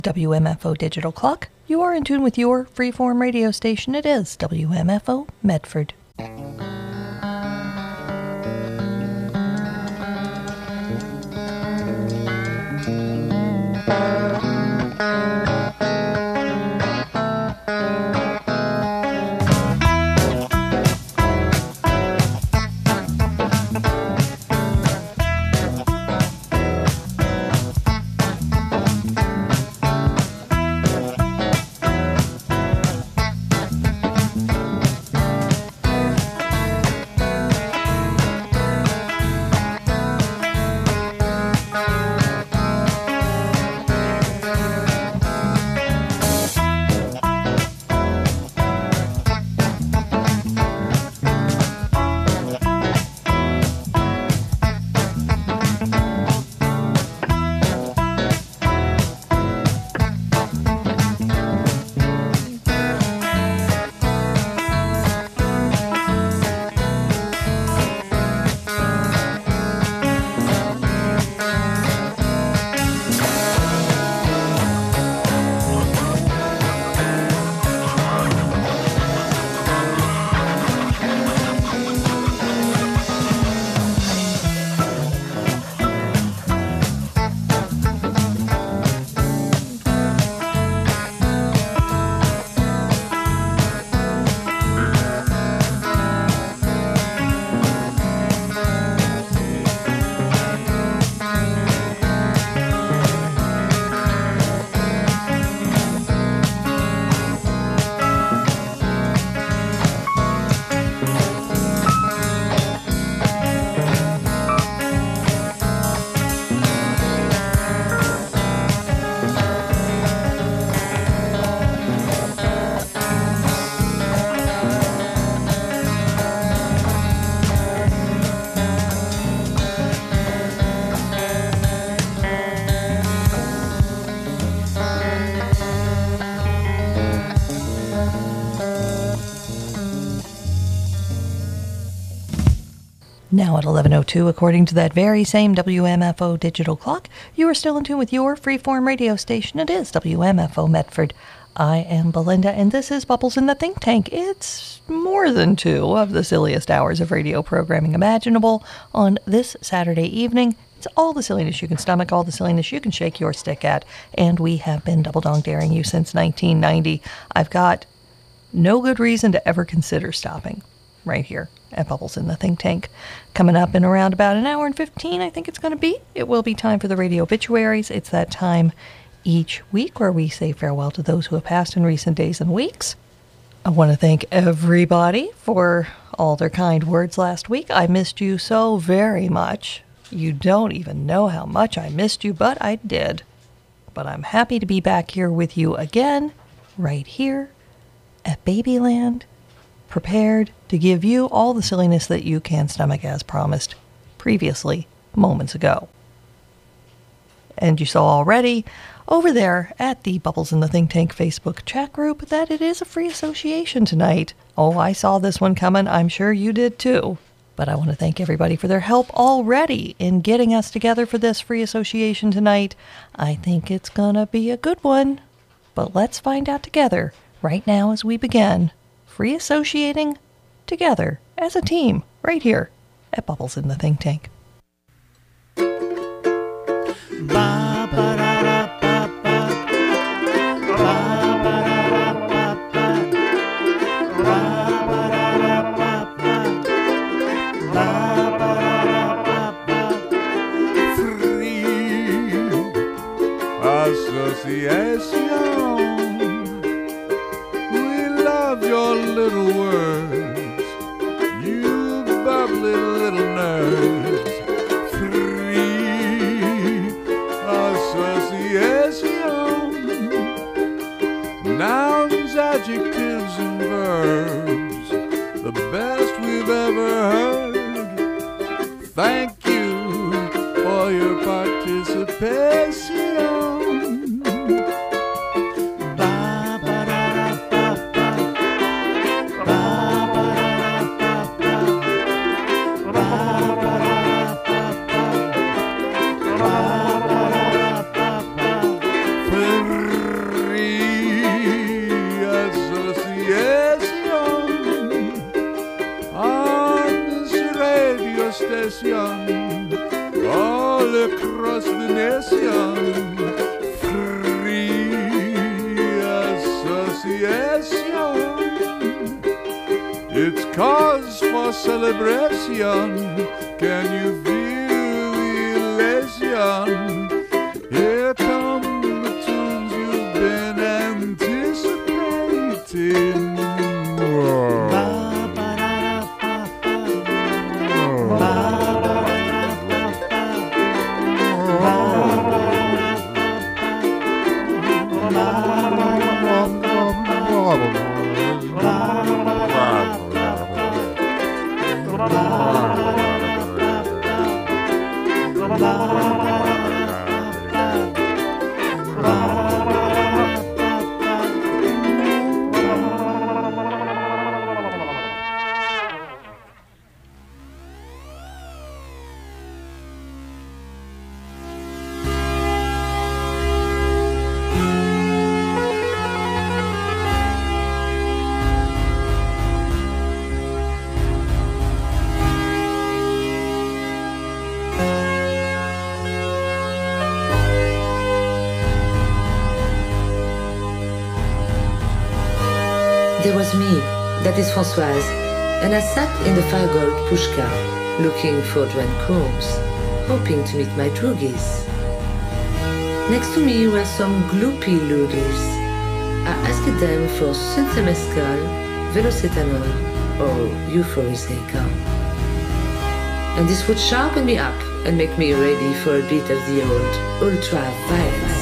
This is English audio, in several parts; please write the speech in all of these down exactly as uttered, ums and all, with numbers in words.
W M F O Digital Clock. You are in tune with your freeform radio station. It is W M F O Medford. Now at eleven oh two, according to that very same W M F O digital clock, you are still in tune with your freeform radio station. It is W M F O Medford. I am Belinda, and this is Bubbles in the Think Tank. It's more than two of the silliest hours of radio programming imaginable on this Saturday evening. It's all the silliness you can stomach, all the silliness you can shake your stick at, and we have been double dong daring you since nineteen ninety. I've got no good reason to ever consider stopping right here at Bubbles in the Think Tank. Coming up in around about an hour and fifteen, I think it's going to be, it will be time for the radio obituaries. It's that time each week where we say farewell to those who have passed in recent days and weeks. I want to thank everybody for all their kind words last week. I missed you so very much. You don't even know how much I missed you, but I did. But I'm happy to be back here with you again, right here at Babyland, prepared to give you all the silliness that you can stomach as promised previously, moments ago. And you saw already over there at the Bubbles in the Think Tank Facebook chat group that it is a free association tonight. Oh, I saw this one coming. I'm sure you did too. But I want to thank everybody for their help already in getting us together for this free association tonight. I think it's gonna be a good one. But let's find out together right now as we begin free associating together as a team right here at Bubbles in the Think Tank. Association, we love your little words, you bubbly little nerds. Free association, nouns, adjectives, and verbs, the best we've ever heard. Thank you for your participation. Association. cause for celebration. Can you feel the elation? Here come the tunes you've been anticipating. There was me, that is Françoise, and I sat in the Fargold pushka, looking for Joan Combs, hoping to meet my droogies. Next to me were some gloopy loodies. I asked them for synthemescal, velocetanol, or euphorisecal. And this would sharpen me up and make me ready for a bit of the old ultra-violence.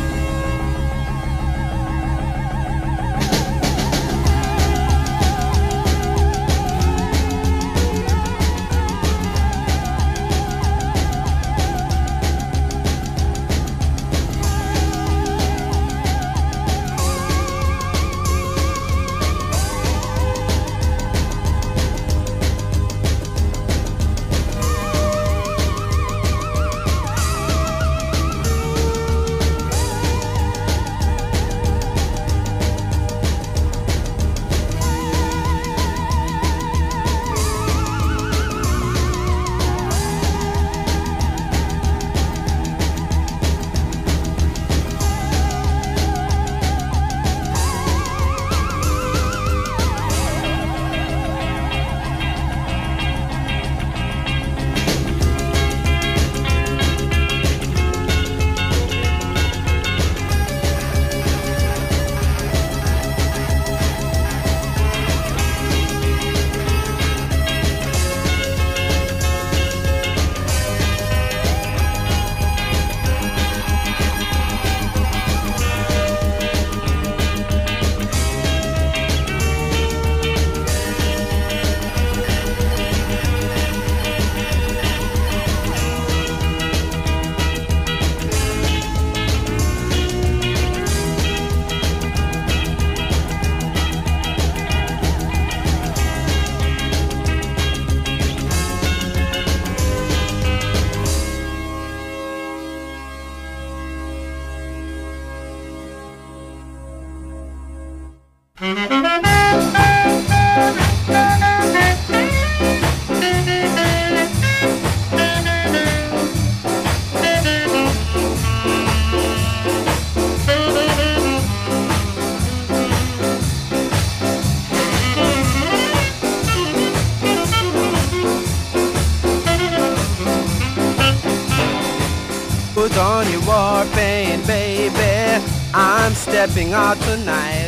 Put on your war paint, baby, I'm stepping out tonight.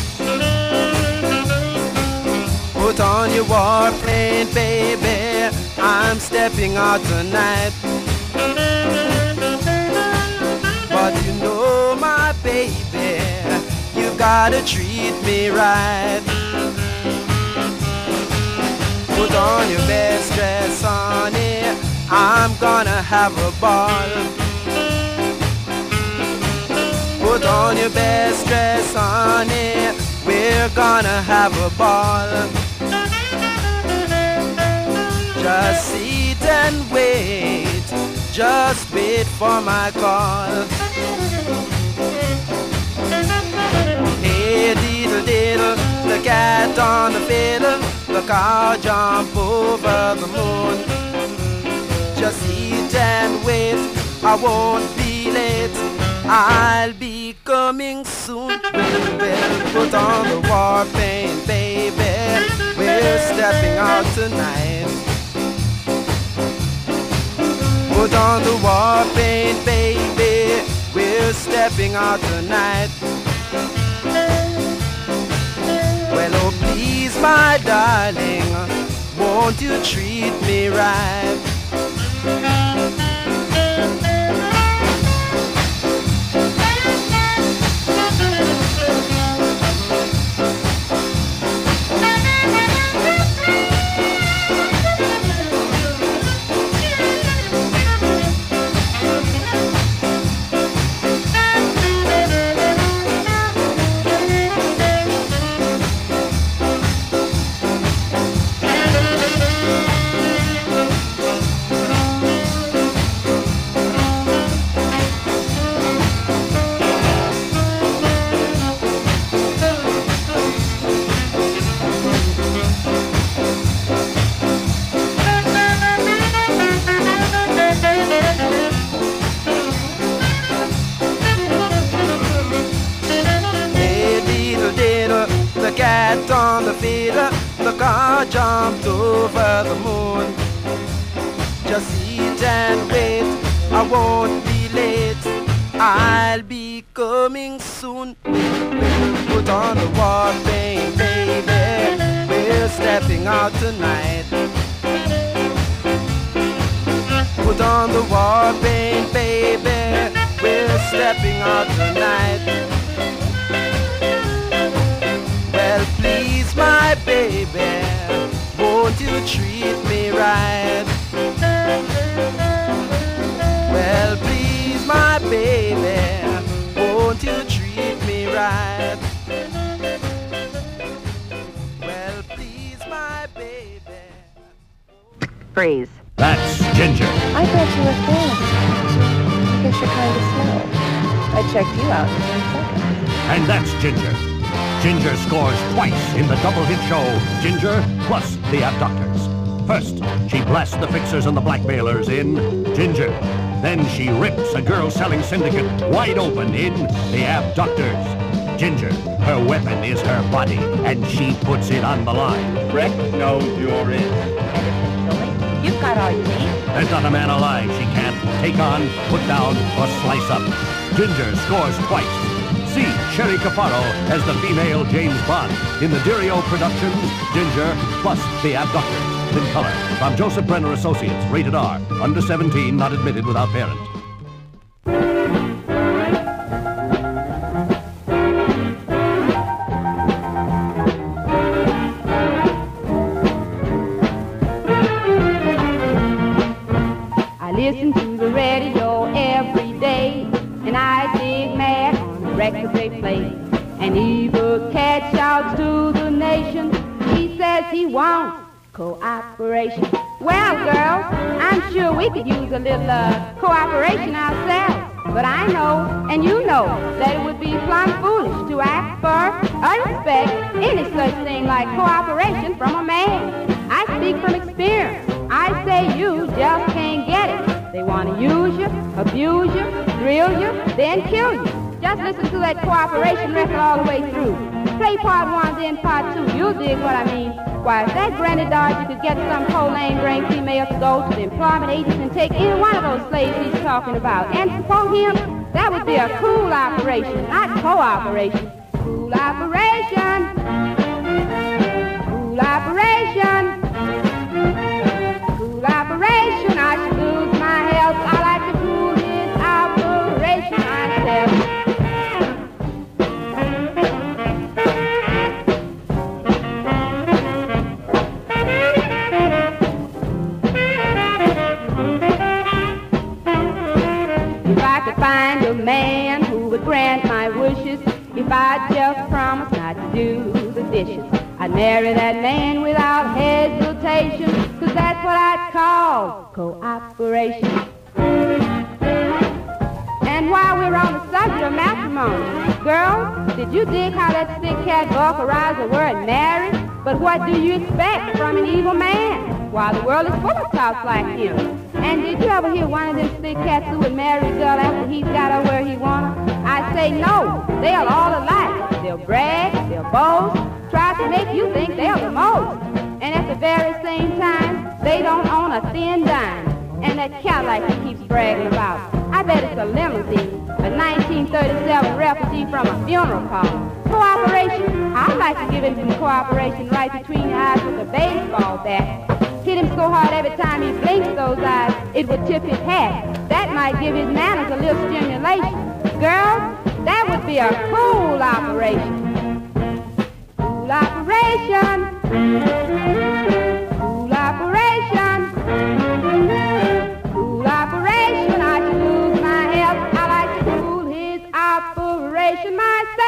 Put on your war paint, baby, I'm stepping out tonight. But you know, my baby, you gotta treat me right. Put on your best dress, honey, I'm gonna have a ball. Put on your best dress, honey, we're gonna have a ball. Just sit and wait, just wait for my call. Hey, diddle diddle, the cat on the fiddle, the cow jump over the moon. Just sit and wait, I won't be late, I'll be coming soon. Well, well, put on the war paint, baby, we're we're stepping out tonight. Put on the war paint, baby, we're stepping out tonight. Well, oh please, my darling, won't you treat me right? Cat on the feeder, the car jumped over the moon. Just sit and wait, I won't be late, I'll be coming soon. Put on the war paint, baby, we're stepping out tonight. Put on the war paint, baby, we're stepping out tonight. Well, please, my baby, won't you treat me right? Well, please, my baby, won't you treat me right? Well, please, my baby. Freeze. That's Ginger. I thought you were thin. I guess you're kind of slow. I checked you out in one second. And that's Ginger. Ginger scores twice in the double hit show, Ginger plus the Abductors. First, she blasts the fixers and the blackmailers in Ginger. Then she rips a girl-selling syndicate wide open in the Abductors. Ginger, her weapon is her body, and she puts it on the line. Rex knows you're in. And essentially, you've got all you need. There's not a man alive she can't take on, put down, or slice up. Ginger scores twice. See Sherry Caparo as the female James Bond in the Dirio Productions, Ginger plus the Abductors. In color, from Joseph Brenner Associates, rated R, under seventeen, not admitted without parent. I listen to the radio every day, and I dig mad on the records they play. And evil cat shouts to the nation, he says he wants cooperation. Well, girls, I'm sure we could use a little uh, cooperation ourselves. But I know, and you know, that it would be plumb foolish to ask for or expect any such thing like cooperation from a man. I speak from experience. I say you just can't get it. They want to use you, abuse you, drill you, then kill you. Just listen to that cooperation record all the way through. Play part one, then part two. You'll dig what I mean. Why, if that granny Dodger could get some coal-lane brain female to go to the employment agents and take any one of those slaves he's talking about and support him, that would be a cool operation, not cooperation. Cool operation. Cool operation. Cool operation. I should lose my health. I like to cool this operation myself. Find a man who would grant my wishes if I just promised not to do the dishes. I'd marry that man without hesitation, cause that's what I'd call cooperation. And while we're on the subject of matrimony, girls, did you dig how that stick cat vulgarized the word married? But what do you expect from an evil man? While the world is full of touts like him. And did you ever hear one of them stick cats who would marry a girl after he's got her where he want her? I say no, they are all alike. They'll brag, they'll boast, try to make you think they're the most. and at the very same time, they don't own a thin dime. And that Cadillac he keeps bragging about, I bet it's a limousine, a nineteen thirty-seven refugee from a funeral parlor. Cooperation? I'd like to give him some cooperation right between the eyes with a baseball bat. Hit him so hard every time he blinks those eyes, it would tip his hat. That might give his manners a little stimulation. Girls, that would be a cool operation. Cool operation. Cool operation. Cool operation. I should lose my health. I like to cool his operation myself.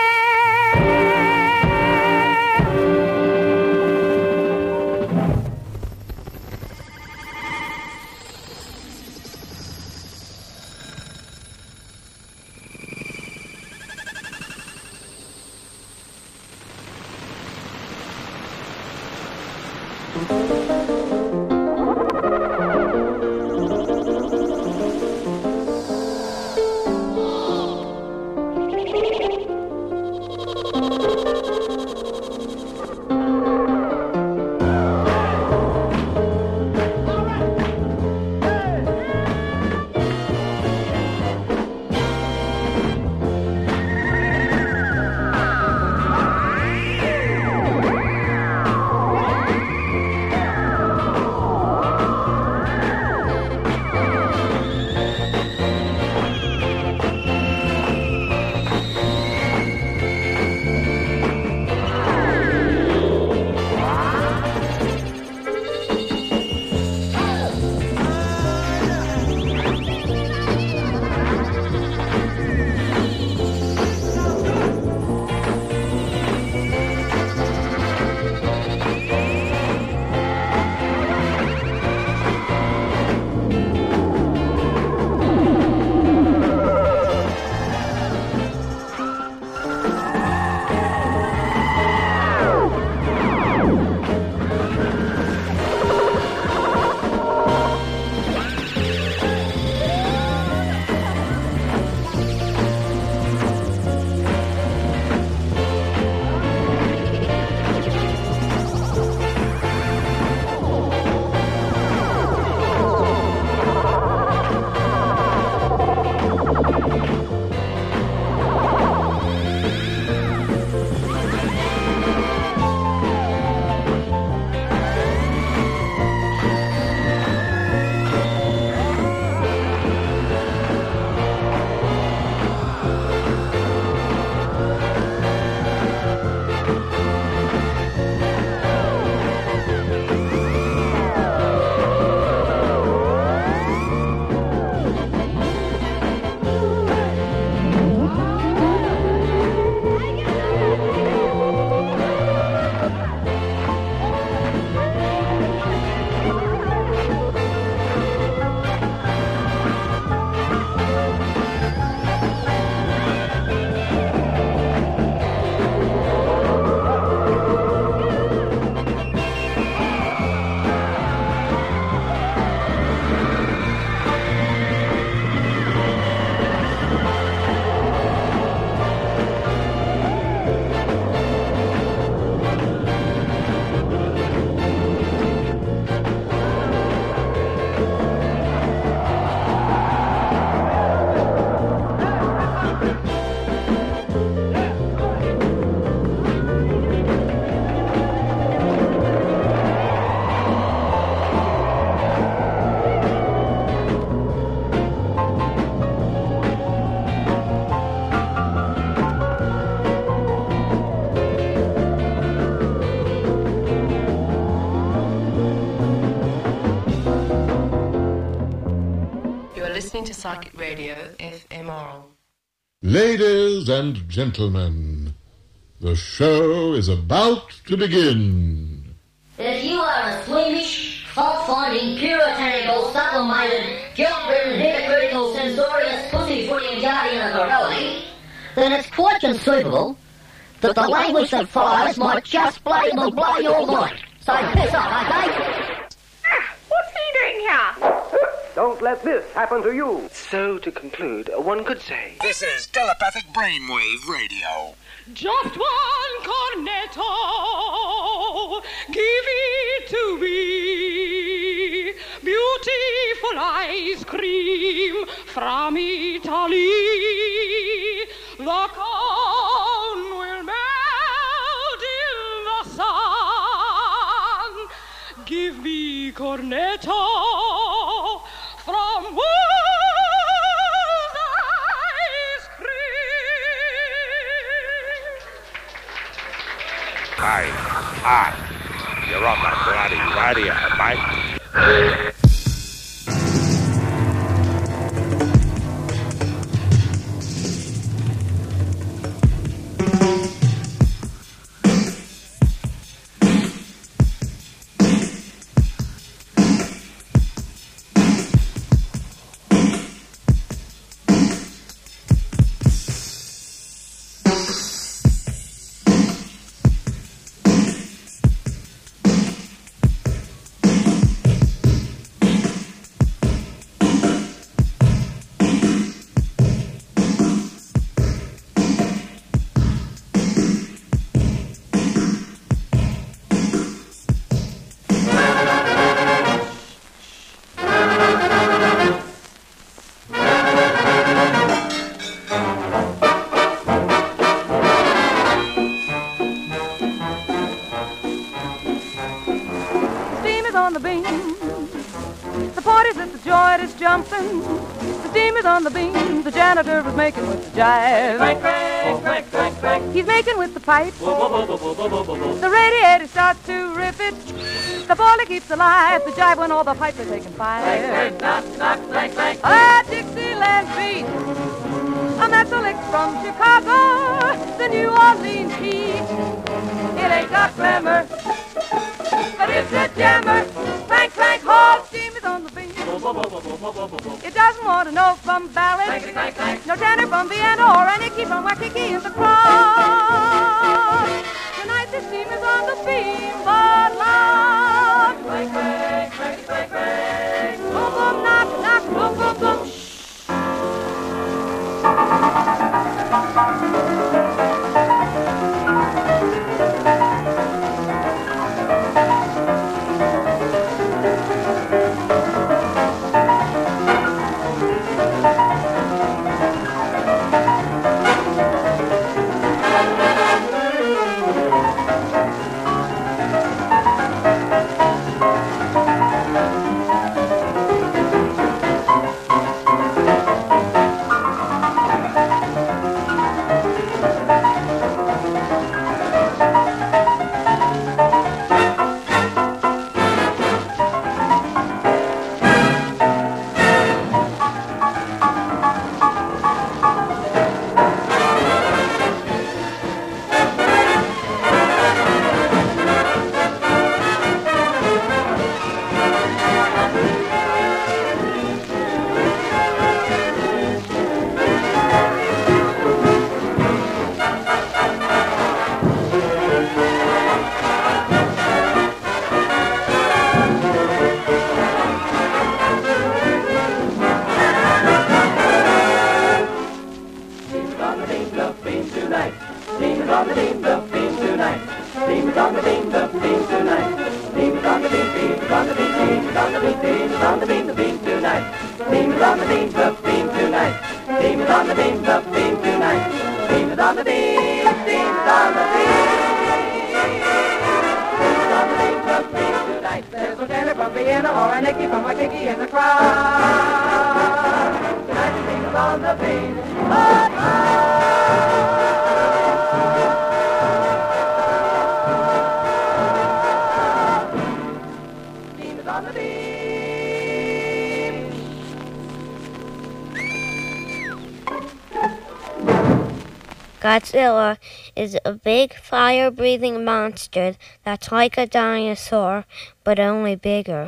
listening to Psychic Radio, F M R. Ladies and gentlemen, the show is about to begin. If you are a squeamish, fault-finding, puritanical, sublimated, guilt-ridden, hypocritical, censorious, pussy-footing guardian of morality, then it's quite conceivable that the language that follows might just blatantly blow your mind. So piss off, okay? What's he doing here? Don't let this happen to you. So, to conclude, one could say... This is telepathic brainwave radio. Just one cornetto, give it an ice cream from Italy. The cone will melt in the sun. Give me cornetto from Wool's ice cream. Hi, hi. You're on the bloody radio, mate. On the beam, the janitor was making with the jive. Crank, crank, crank, crank, crank. He's making with the pipe. Whoa, whoa, whoa, whoa, whoa, whoa, whoa. The radiator starts to rip it. The boiler keeps alive. The jive when all the pipes are taking fire. Crank, crank, knock, knock, crank, crank. Ah, Dixieland beat. A metal lick from Chicago. The New Orleans heat. It ain't got glamour, but it's a jammer. Crank, crank, hard steam is on the beam. It doesn't want to know from ballad, no tenor from Vienna or any key from Waikiki in the cross. Tonight the steam is on the beam, but loud. Crank, crank, crank, crank, crank. Boom, boom, knock, knock, boom, boom, boom. Godzilla is a big fire-breathing monster that's like a dinosaur, but only bigger.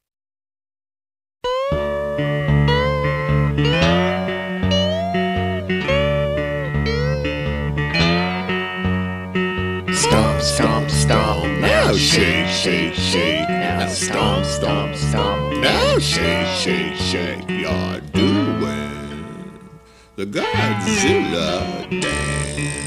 Stomp, stomp, stomp, now shake, shake, shake, now stomp, stomp, stomp, now shake, shake, shake, you're doing the Godzilla dance.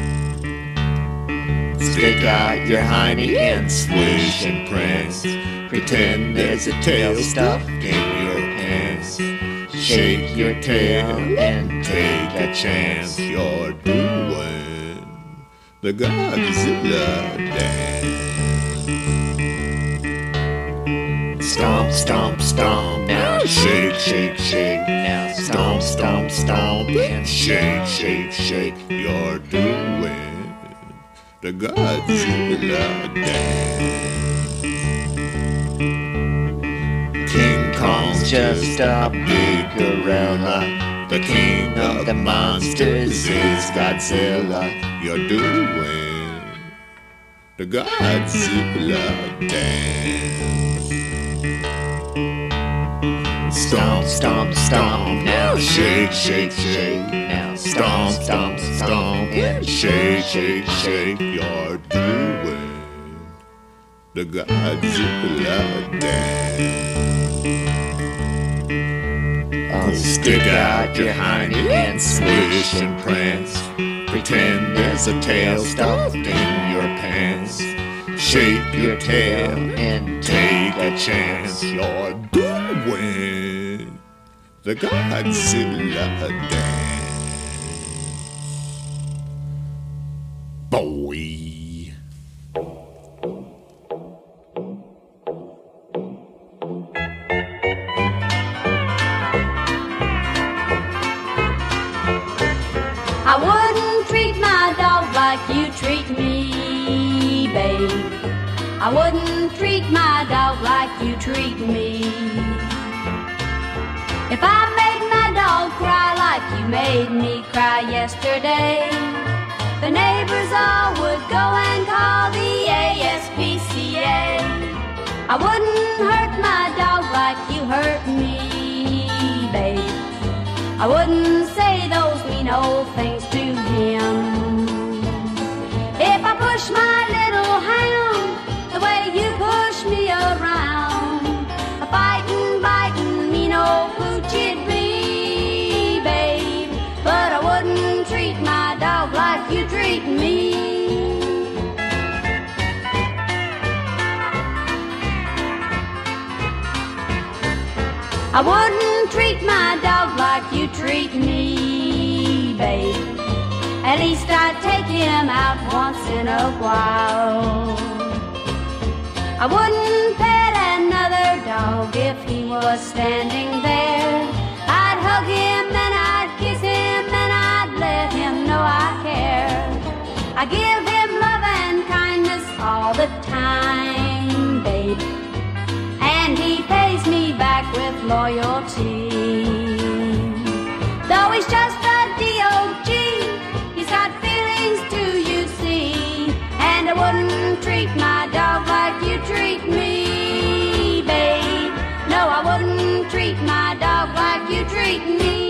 Stick out your hiney and swish and prance. Pretend there's a tail stuffed in your pants. Shake your tail and take a chance. You're doing the Godzilla dance. Stomp, stomp, stomp. Now shake, shake, shake. Now stomp, stomp, stomp. And shake, shake, shake. You're doing the Godzilla dance. King Kong's just a big gorilla. The king of the monsters is Godzilla. You're doing the Godzilla dance. Stomp, stomp, stomp. Now shake, shake, shake. Now stomp, stomp, stomp. And shake, shake, shake. You're doing the Godzilla dance. Oh, stick out your hiney and swish and prance. Pretend there's a tail stuffed in your pants. Shake your tail and take a chance. You're doing the Godzilla dance. Boy. I wouldn't treat my dog like you treat me, babe. I wouldn't treat my dog like you treat me. If I made my dog cry like you made me cry yesterday, the neighbors all would go and call the A S P C A. I wouldn't hurt my dog like you hurt me, babe. I wouldn't say those mean old things to him. If I push my little hound the way you push me around, a fightin', bitin', mean old pooch it'd be, babe. But I wouldn't treat my dog like you treat me. I wouldn't treat my dog like you treat me, babe. At least I'd take him out once in a while. I wouldn't pet another dog if he was standing there. I'd hug him and I'd kiss him and I'd let him know I care. I give him love and kindness all the time, babe. And he pays me back with loyalty. Though he's just a D O G, he's got feelings too, you see. And I wouldn't treat my dog like you treat me, babe. No, I wouldn't treat my dog like you treat me.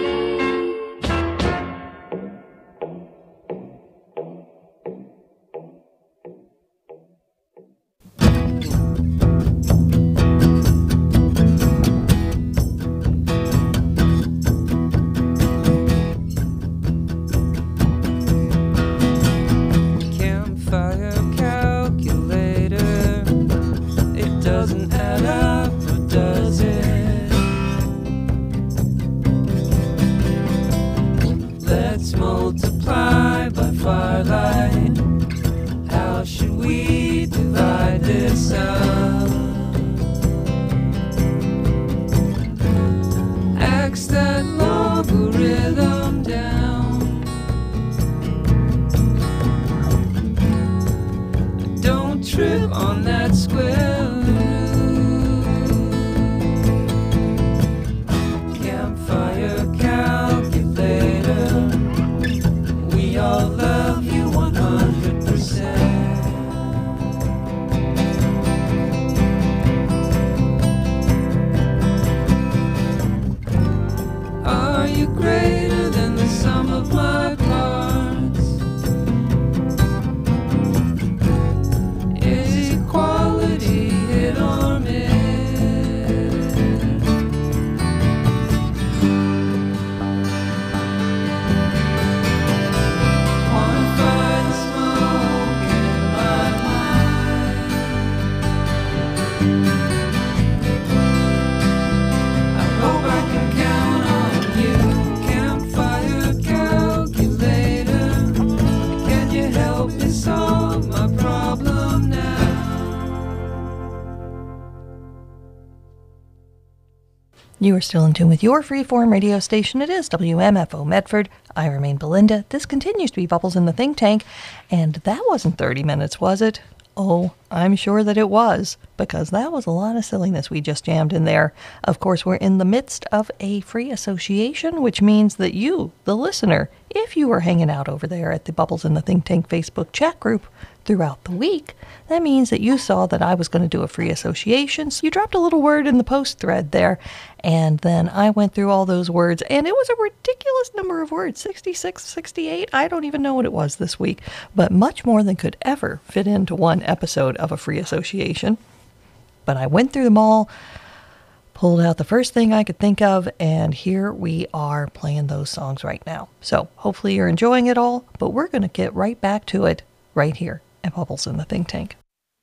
Multiply by firelight. How should we divide this up? Axe that logarithm down. Don't trip on that square root. Campfire calculator. I'll love you one hundred percent. Are you greater than the sum of my parts? Is equality You are still in tune with your freeform radio station. It is W M F O Medford. I remain Belinda. This continues to be Bubbles in the Think Tank. And that wasn't thirty minutes, was it? Oh, I'm sure that it was, because that was a lot of silliness we just jammed in there. Of course, we're in the midst of a free association, which means that you, the listener, if you were hanging out over there at the Bubbles in the Think Tank Facebook chat group throughout the week, that means that you saw that I was going to do a free association, so you dropped a little word in the post thread there, and then I went through all those words, and it was a ridiculous number of words, sixty-six, sixty-eight, I don't even know what it was this week, but much more than could ever fit into one episode of a free association. But I went through them all, pulled out the first thing I could think of, and here we are playing those songs right now. So hopefully you're enjoying it all, but we're going to get right back to it right here at Bubbles in the Think Tank.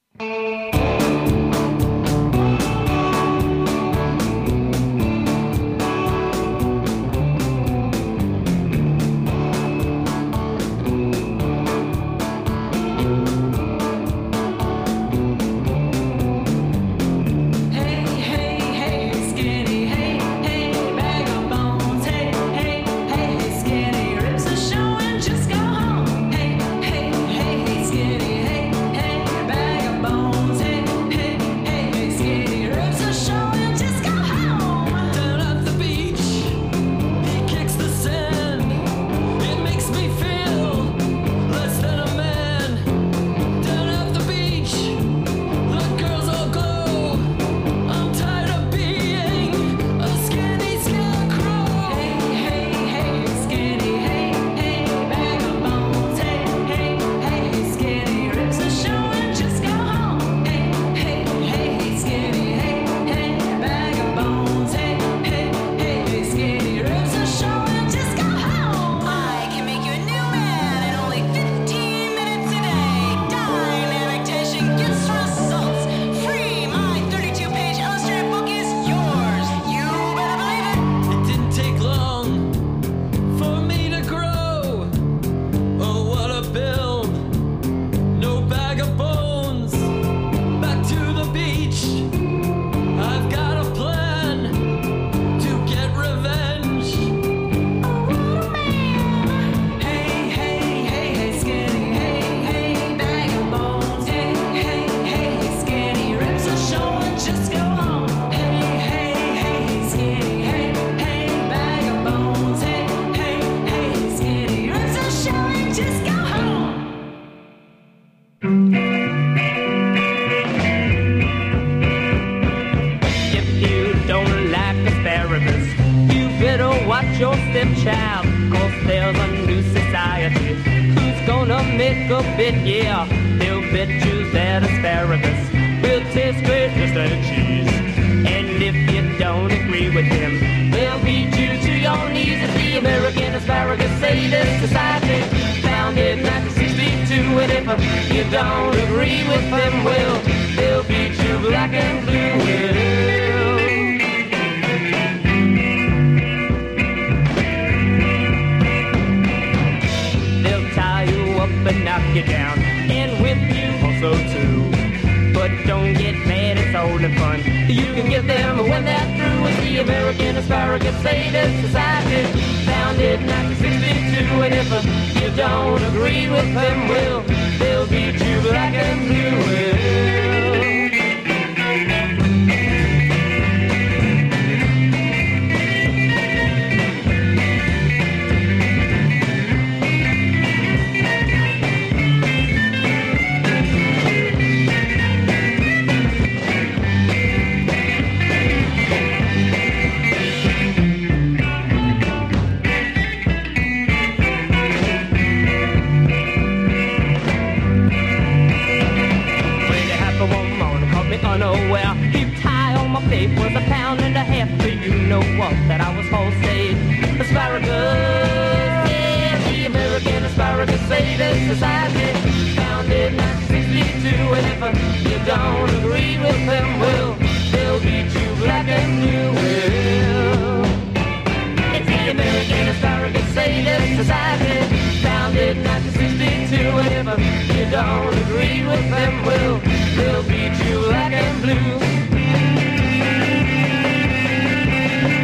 your stepchild, cause there's a new society who's gonna make a bet, yeah. They'll bet you that asparagus will taste great just like cheese. And if you don't agree with them, they'll beat you to your knees. It's the American Asparagus Sadist Society, founded in nineteen sixty-two. And if you don't agree with them, well, they'll beat you black and blue. Well, and knock you down, and whip you also too. But don't get mad, it's only fun. You can get them when they're through with the American Asparagus Sadist Society, founded in nineteen sixty-two. And if you don't agree with them, well, they'll beat you black and blue. Well, unaware. Keep tie on my plate was a pound and a half. Do you know what? That I was wholesale asparagus. Yeah, the American Asparagus Sadist Society, founded in nineteen sixty-two. And if you don't agree with them, well, they'll beat you black and blue. Well, it's the American Asparagus Sadist Society, founded in nineteen sixty-two. And if you don't agree with them, well, they'll beat you black and blue.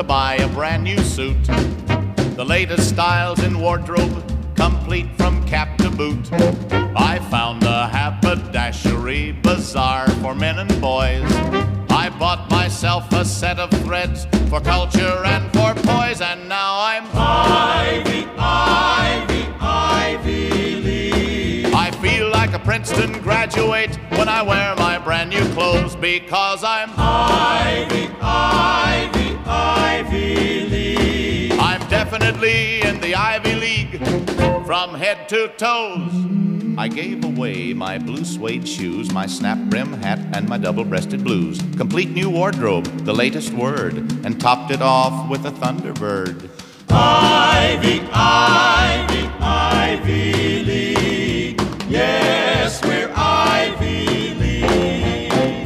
buy a brand new suit. The latest styles in wardrobe, complete from cap to boot. I found the haberdashery bazaar for men and boys. I bought myself a set of threads for culture and for poise, and now I'm Ivy, Ivy, Ivy League. I feel like a Princeton graduate when I wear my brand new clothes, because I'm Ivy, Ivy, Ivy League. I'm definitely in the Ivy League from head to toes. I gave away my blue suede shoes, my snap brim hat, and my double-breasted blues. Complete new wardrobe, the latest word, and topped it off with a Thunderbird. Ivy, Ivy, Ivy League. Yes, we're Ivy League.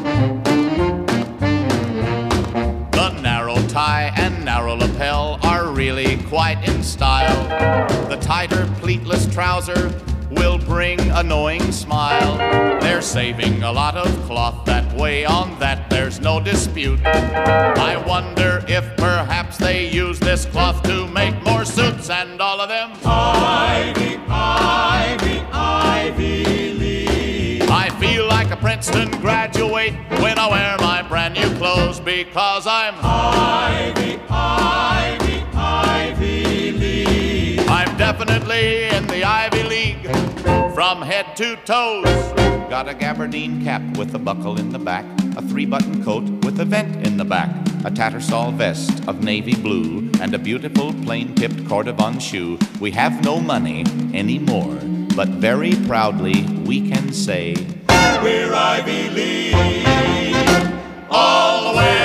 The narrow tie and narrow lapel are really quite in style. The tighter pleatless trouser will bring a knowing smile. They're saving a lot of cloth that way, on that there's no dispute. I wonder if perhaps they use this cloth to make more suits, and all of them Ivy, Ivy, Ivy League. I feel like a Princeton graduate when I wear my brand new clothes, because I'm Ivy, Ivy, Ivy League. I'm definitely in the Ivy League from head to toes. Got a gabardine cap with a buckle in the back, a three-button coat with a vent in the back, a tattersall vest of navy blue, and a beautiful plain-tipped Cordovan shoe. We have no money anymore, but very proudly we can say we're Ivy League all the way.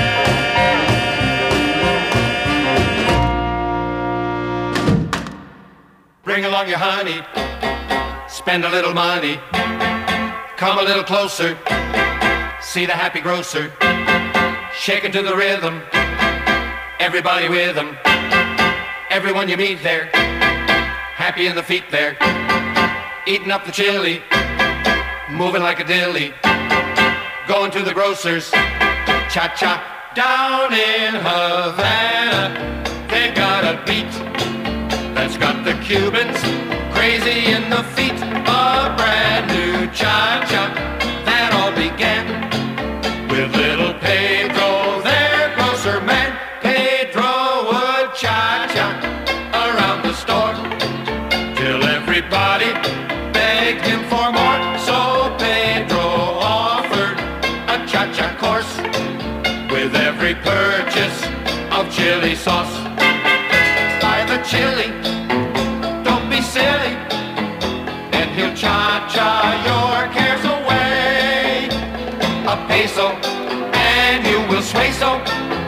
Bring along your honey, spend a little money, come a little closer, see the happy grocer, shaking to the rhythm, everybody with them, everyone you meet there, happy in the feet there, eating up the chili, moving like a dilly, going to the grocer's, cha-cha, down in Havana, they've got a beat that's got the Cubans crazy in the feet. A brand new cha-cha that all began with little Pedro, their grocer man. Pedro would cha-cha around the store till everybody begged him for more. So Pedro offered a cha-cha course with every purchase of chili sauce. Buy the chili, don't be silly, and he'll cha-cha your cares away. A peso, and you will sway so,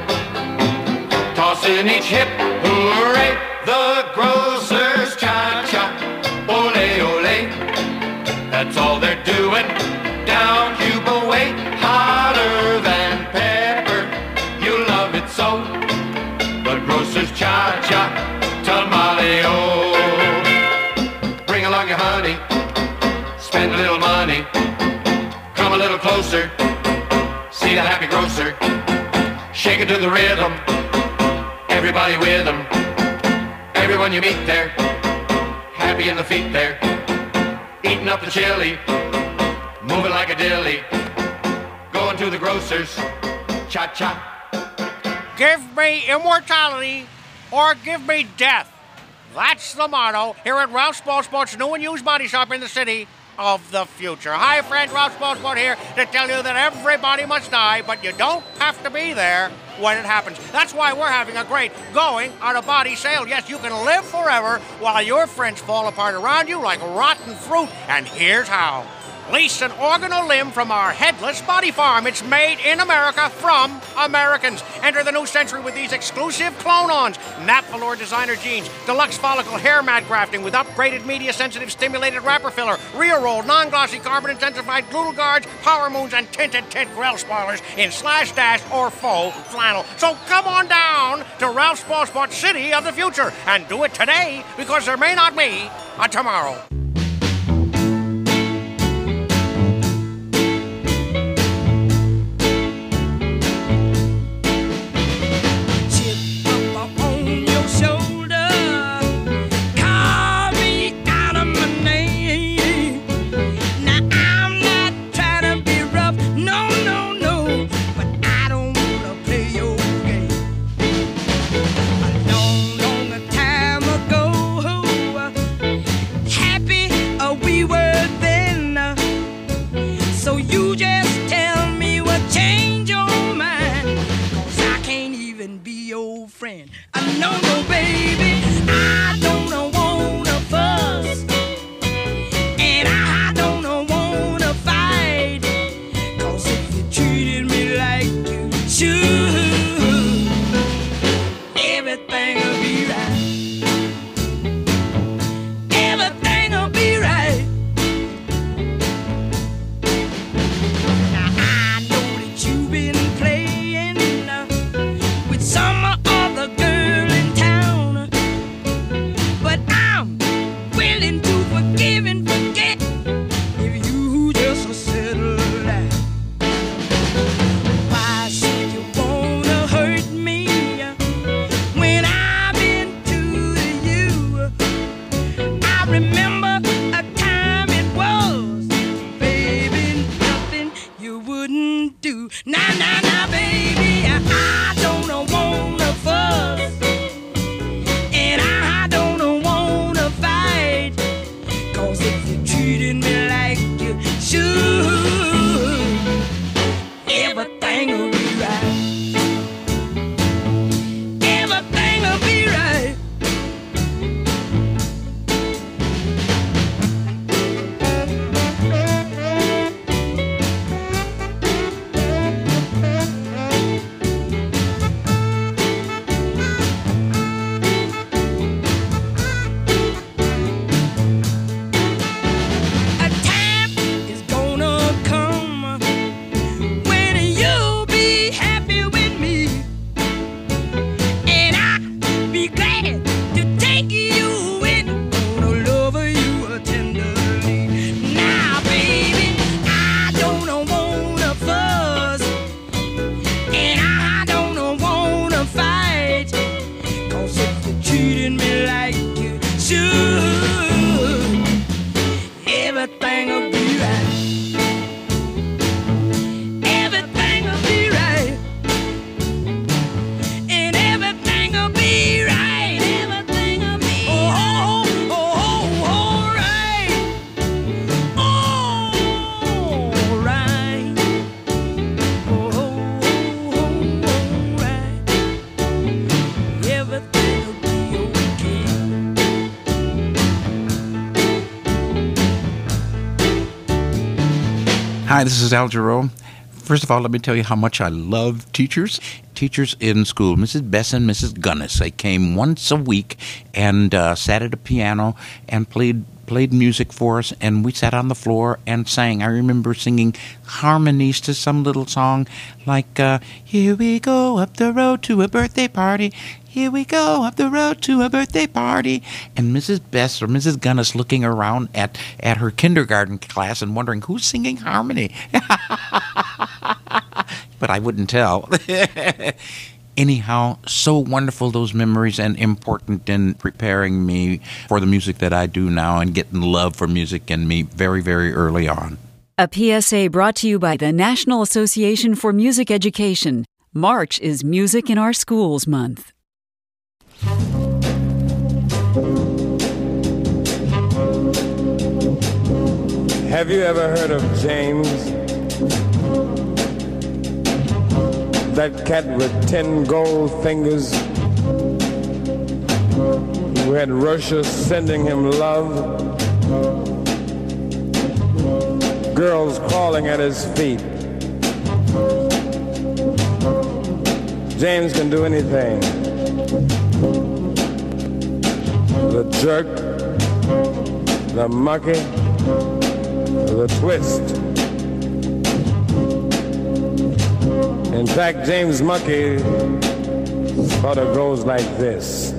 toss in each hip, hooray, the grocer's cha-cha, ole, ole. That's all they're doing down Cuba way, hotter than pepper, you love it so. The grocer's cha-cha, tamale-o. Bring along your honey, spend a little money, come a little closer, see the happy grocer, shake it to the rhythm, everybody with them, everyone you meet there, happy in the feet there, eating up the chili, moving like a dilly, going to the grocer's, cha-cha. Give me immortality or give me death. That's the motto here at Ralph's Ball Sports new and used body shop in the city of the future. Hi, friends, Ralph's Ball Sport here to tell you that everybody must die, but you don't have to be there when it happens. That's why we're having a great going out of body sale. Yes, you can live forever while your friends fall apart around you like rotten fruit, and here's how. Lease an organ or limb from our headless body farm. It's made in America from Americans. Enter the new century with these exclusive clone-ons. Nap Velour designer jeans, deluxe follicle hair mat grafting with upgraded media-sensitive stimulated wrapper filler, rear roll, non-glossy carbon-intensified glue guards, power moons, and tinted tint grill spoilers in slash dash or faux flannel. So come on down to Ralph's Ball Sport City of the Future and do it today, because there may not be a tomorrow. everything will be right. Everything will be right. Now I know that you've been playing uh, with some other girl in town, but I'm willing to forgive and forget if you just settle down. Why should you wanna hurt me when I've been true to you? I remember a time it was, baby, nothing you wouldn't do. Now, now, now, baby, I don't wanna fuss, and I don't wanna fight, 'cause if you treated me like you should, everything will be right. Everything will be right. A time is gonna come when you'll be happy with me, and I'll be glad to take you in, gonna love you tenderly. Now, baby, I don't wanna fuss, and I don't wanna fight, 'cause if you treated me like you should, everything will be right. Everything will be right. And everything will be right. Everything will be oh, oh, oh, all right. All right. Oh, all right. Everything will be okay. Hi, this is Al Jarreau. First of all, let me tell you how much I love teachers. Teachers in school, Missus Bess and Missus Gunnis. They came once a week and uh, sat at a piano and played played music for us, and we sat on the floor and sang. I remember singing harmonies to some little song like, uh, here we go up the road to a birthday party. Here we go up the road to a birthday party. And Missus Bess or Missus Gunnis looking around at, at her kindergarten class and wondering who's singing harmony. But I wouldn't tell. Anyhow, so wonderful, those memories, and important in preparing me for the music that I do now and getting love for music in me very, very early on. A P S A brought to you by the National Association for Music Education. March is Music in Our Schools Month. Have you ever heard of James? That cat with ten gold fingers who had Russia sending him love, girls crawling at his feet. James can do anything. The jerk, the monkey, the twist. In fact, James Monkey sort of goes like this.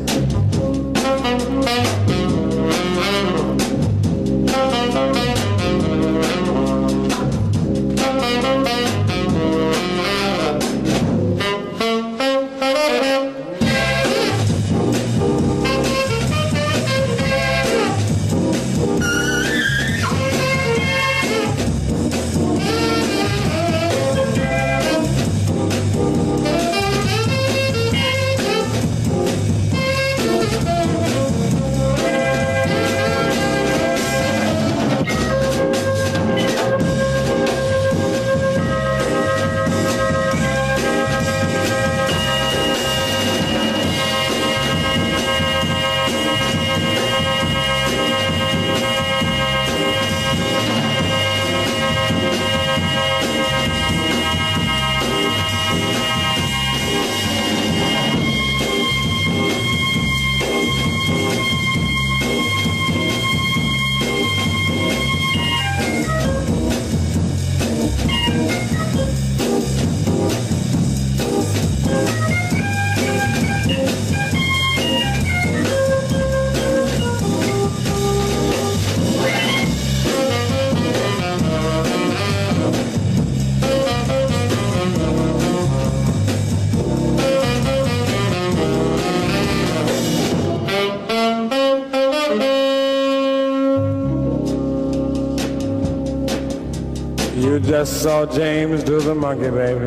Just saw James do the monkey, baby.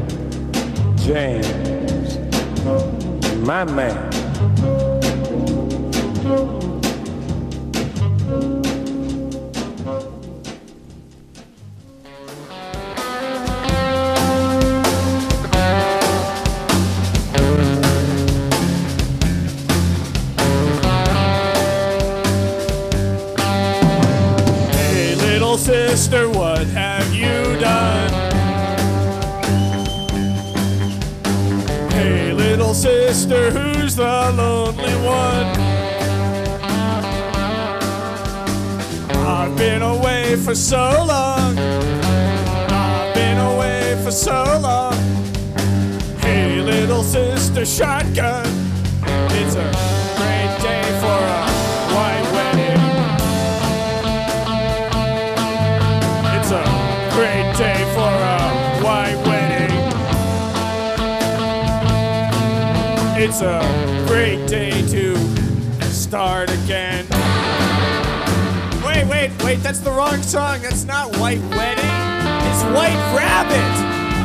James, my man. Hey, little sister, what have you done? Hey, little sister, who's the lonely one? I've been away for so long. I've been away for so long. Hey, little sister, shotgun. It's a great day for a white wedding. It's a great day for a white wedding. It's a great day to start again. Wait, wait, wait, that's the wrong song. That's not White Wedding. It's White Rabbit.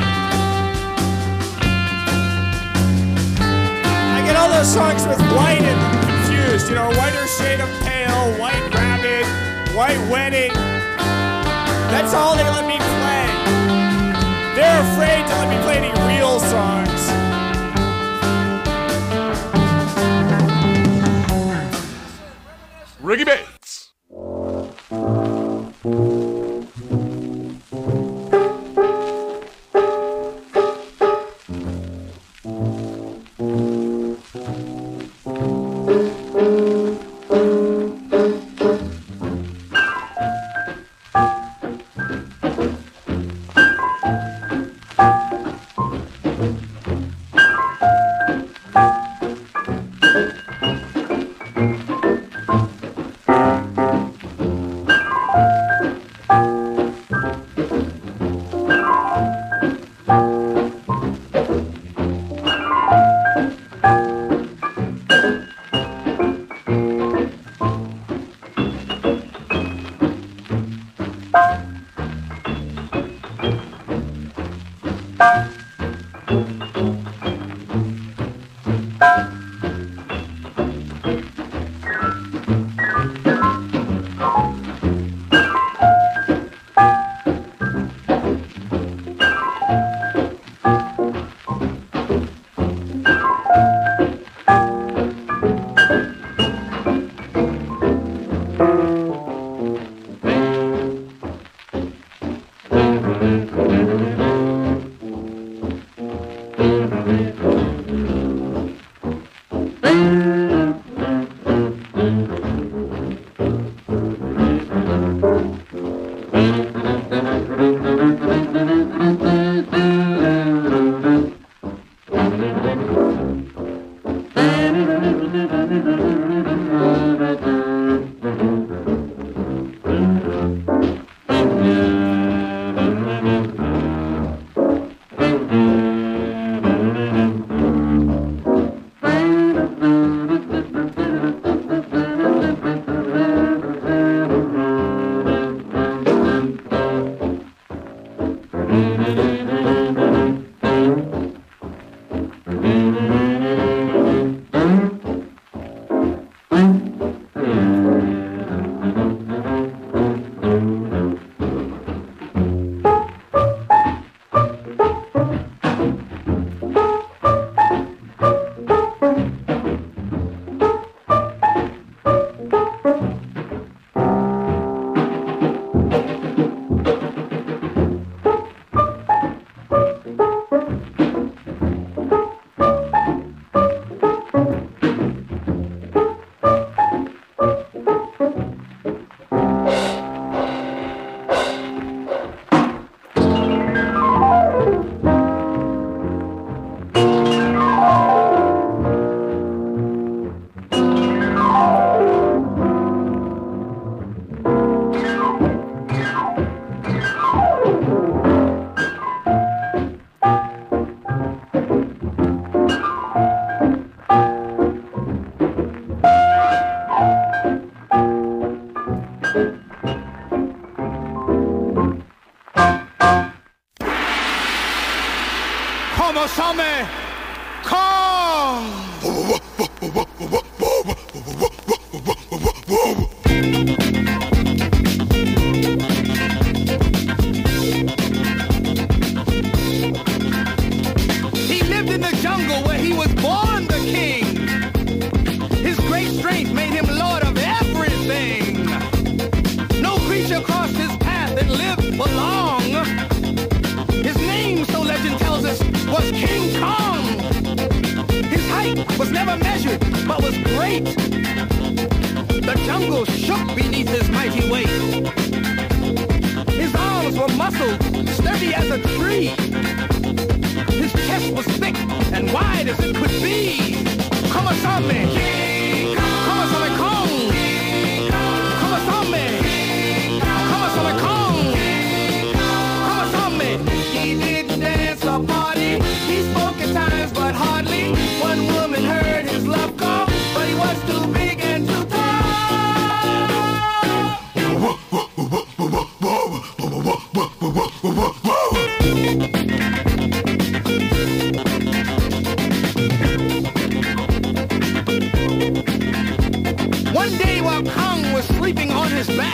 I get all those songs with white in them confused. You know, Whiter Shade of Pale, White Rabbit, White Wedding. That's all they let me play. They're afraid to let me play any real songs. Ricky Bates. feet. The jungle shook beneath his mighty weight. His arms were muscled, sturdy as a tree. His chest was thick and wide as it could be. Come on, me. Come on, Kong. Come on, me. Come on, Kong. Come on, me. He didn't dance or party. He spoke at times, but hardly. One woman heard his love call, but he was too big and too tall. One day while Kong was sleeping on his back,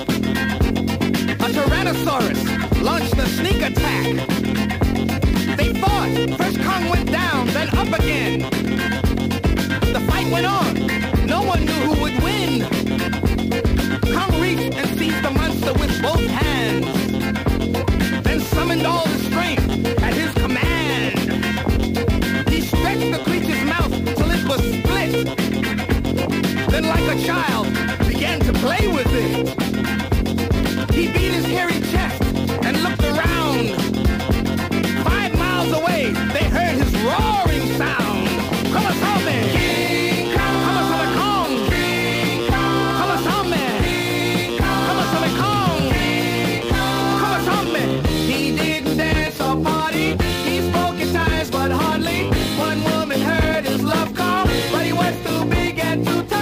a Tyrannosaurus launched a sneak attack. They fought. First Kong went down, then up again. The fight went on. No one knew who would win. Kong reached and seized the monster with both hands, then summoned all his strength at his command. He stretched the creature's mouth till it was split. Then like a child, began to play with it. He beat his hairy chest and looked around. Five miles away, they heard his roaring sound. Come on, tell me. Come on, tell me, Kong. Come on, tell me. Come on, tell me, Kong. Come on, tell me. He didn't dance or party. He spoke at times, but hardly. One woman heard his love call, but he was too big and too tall.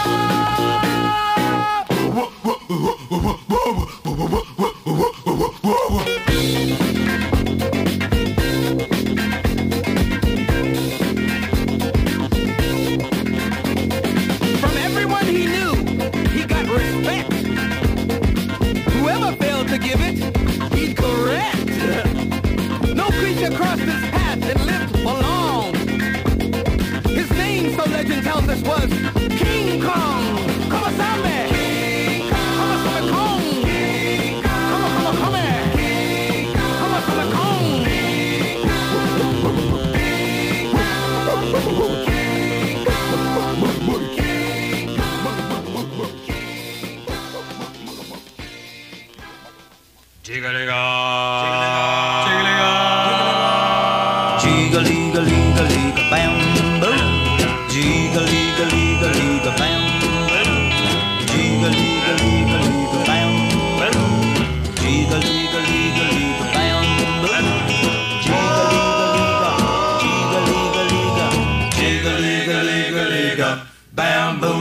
From everyone he knew, he got respect. Whoever failed to give it, he'd correct. No creature crossed his path and lived for long. His name, so legend tells us, was King Kong. Come on, Sammy. Come on, Sammy Kong. Come on, come on, come here. Come on, Sammy Kong. Jigga-ligga. Jigga-ligga-ligga-ligga bamboo. Jigga-ligga-ligga-ligga bamboo. Jigga-ligga-ligga-ligga bamboo. Jigga-ligga-ligga-ligga bamboo. Jigga-ligga-ligga, jigga-ligga-ligga, jigga-ligga-ligga bamboo.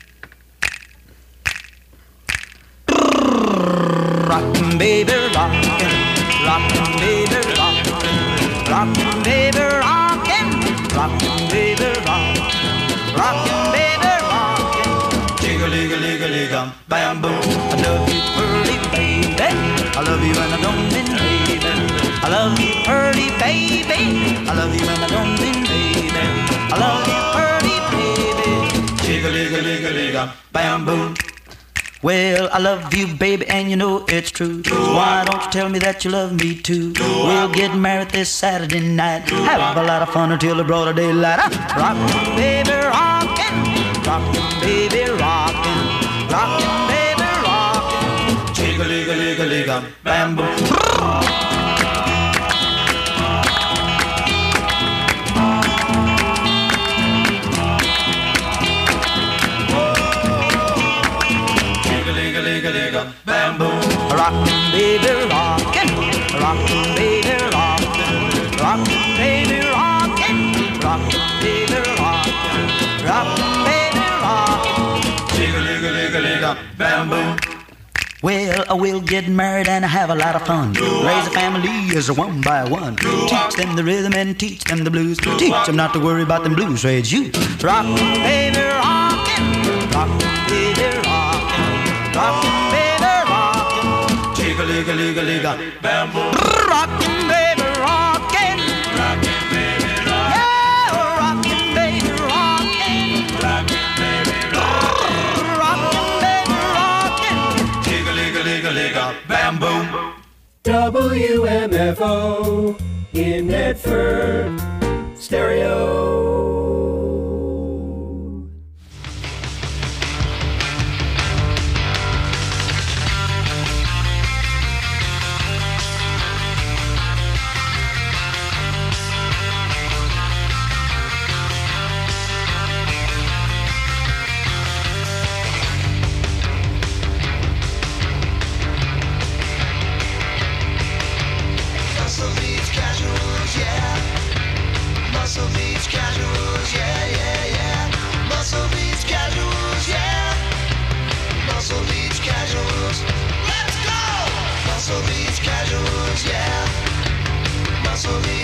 Rockin' baby, rockin', rockin' baby, rockin', rockin' baby, rockin', rockin' baby, rockin', rockin' baby, rockin', jigga-ligga-ligga-ligga bamboo. I love you, pretty baby. I love you and I don't mean baby. I love you, pretty baby. I love you and I don't mean baby. I love you, pretty baby. Jigga-ligga-ligga-ligga bamboo. Well, I love you, baby, and you know it's true. Why don't you tell me that you love me too? We'll get married this Saturday night. Have a lot of fun until the broader daylight. Rockin', baby, rockin', rockin', baby, rockin', rockin', baby, rockin', jigga-ligga-ligga-ligga bamboo. Bamboo. Rockin' baby, rockin', rockin' baby, rockin', rockin' baby, rockin', rockin' baby, rockin', rockin' baby, rockin', jigga-ligga-ligga-ligga bamboo. Well, I will get married and have a lot of fun. Raise a family as a one by one. Teach them the rhythm and teach them the blues. Teach them not to worry about them blues. Raise you. Rockin' baby, rockin', rockin' baby, rockin', rockin' baby, rockin', jigga-ligga-ligga-ligga bamboo. Rockin' baby, rockin', rockin' baby, rockin', yeah, rockin' baby, rockin', rockin' baby, rockin', rockin' baby, rockin', jigga-ligga-ligga-ligga bamboo. W M F O in Medford, stereo. for me.